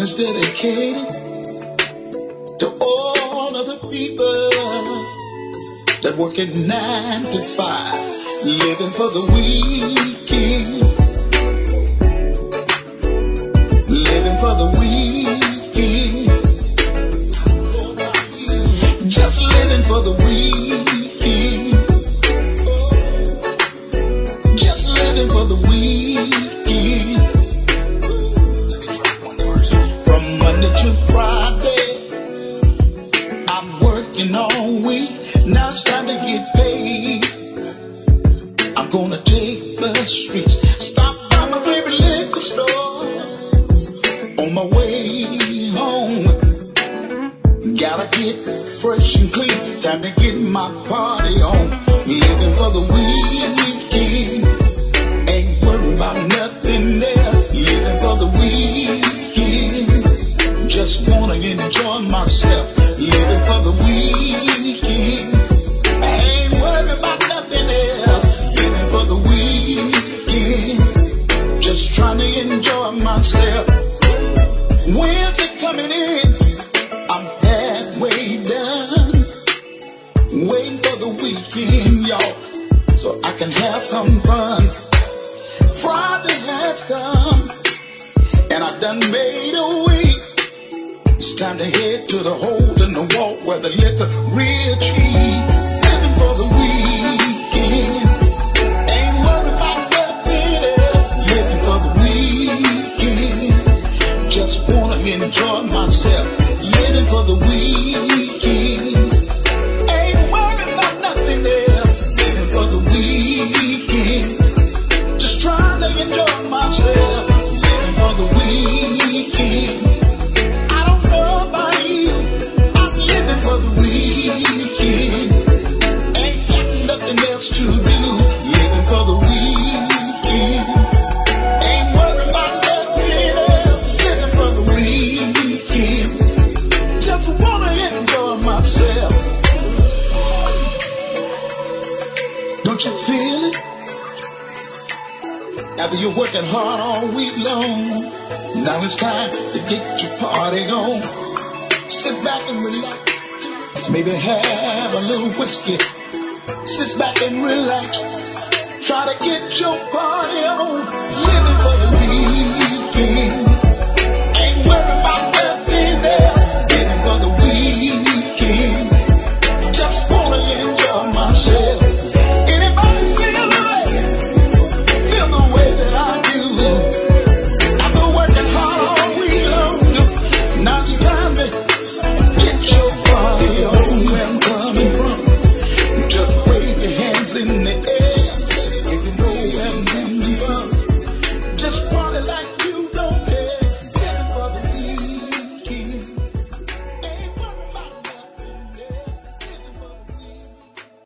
is dedicated to all of the people that work at 9 to 5, living for the weekend, living for the weekend, just living for the weekend, just living for the weekend. From Monday to Friday, I'm working all week. Now it's time to get paid. I'm gonna take the streets, stop by my favorite liquor store. On my way home, gotta get fresh and clean. Time to get my party on. Living for the weekend, ain't worried about nothing else. Living for the weekend, just wanna enjoy myself. Living for the weekend, I ain't worried about nothing else. Living for the weekend, just trying to enjoy myself. When's it coming in? I'm halfway done, waiting for the weekend, y'all, so I can have some fun. Friday has come, and I done made a week. It's time to head to the hole in the wall where the liquor real cheap. Living for the weekend, ain't worried about nothing else. Living for the weekend, just wanna enjoy myself. Living for the weekend, ain't worried about nothing else. Living for the weekend, just trying to enjoy myself. Living for the weekend, for the weekend, ain't got nothing else to do. Living for the weekend, ain't worried about nothing else. Living for the weekend, just wanna enjoy myself. Don't you feel it? After you're working hard all week long, now it's time to get your party on. Sit back and relax. Maybe have a little whiskey. Sit back and relax. Try to get your party on. Living for the weekend.